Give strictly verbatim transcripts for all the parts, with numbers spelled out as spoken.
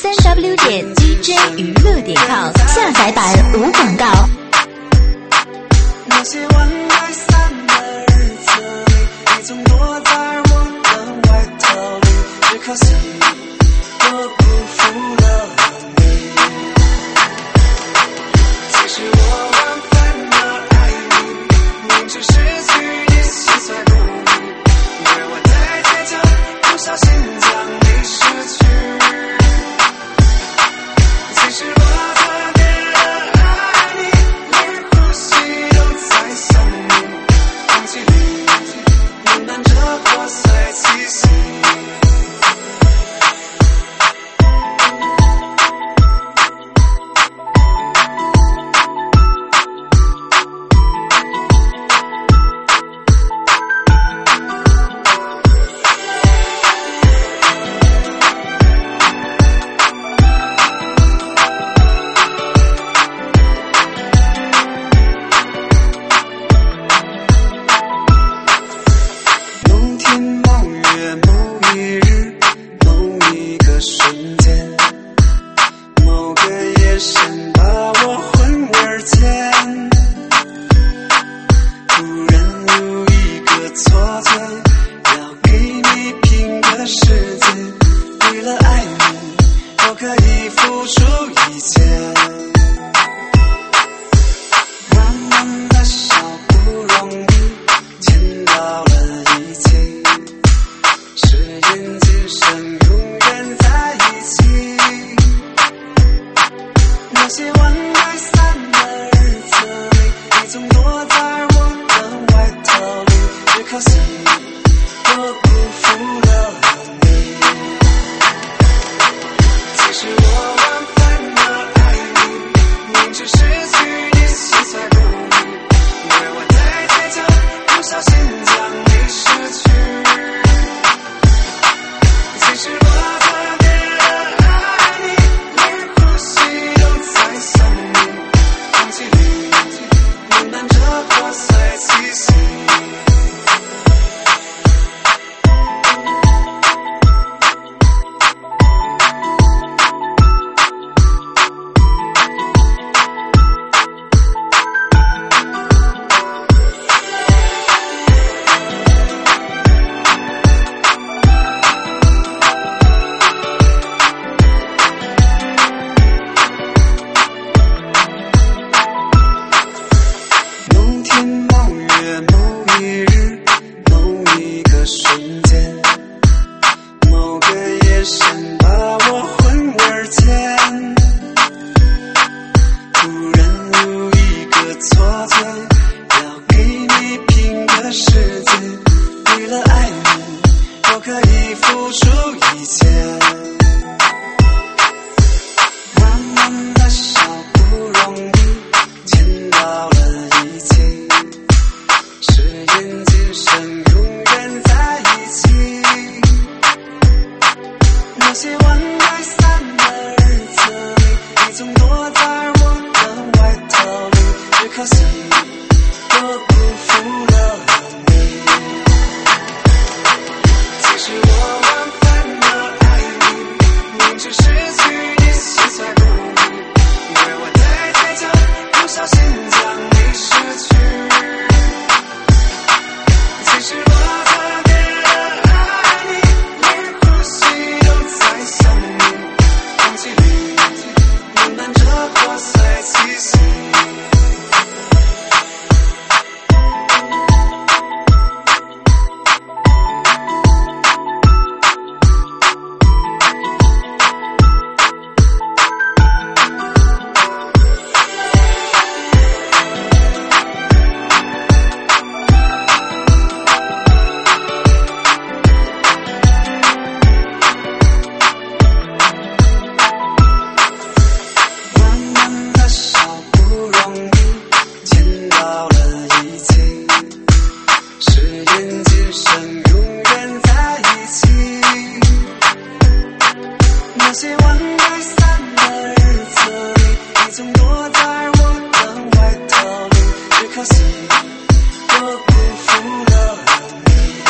三 w 点 d j 娱乐点 com 下载版无广告。 那些晚来散的日子里，你总躲在我的外套里，只可惜我辜负了你。其实我万分的爱你，明知失去你心碎不已，因为我太倔强，不小心将你失去。其实我特别的爱你，连呼吸都在想你，空气里弥漫着破碎气息。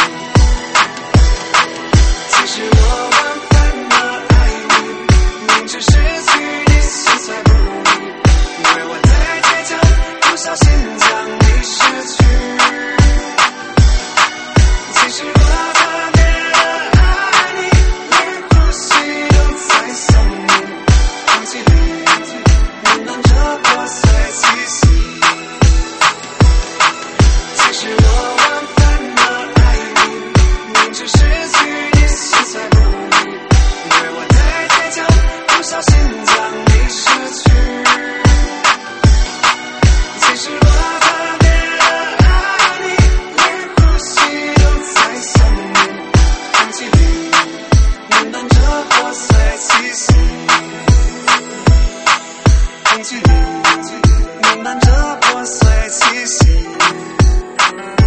其实我万分的爱你，明知知失去你心才不易，对我太倔强，不小心将你失去。其实我特别的爱你，连呼吸都在想你，空气里弥漫着破碎气息。其实我万分的爱你，明知失去你心才不易，对我太倔强，不小心将你失去。其实我特别的爱你，连呼吸都在想你，空气里弥漫着破碎气息，空气里弥漫着破碎气息。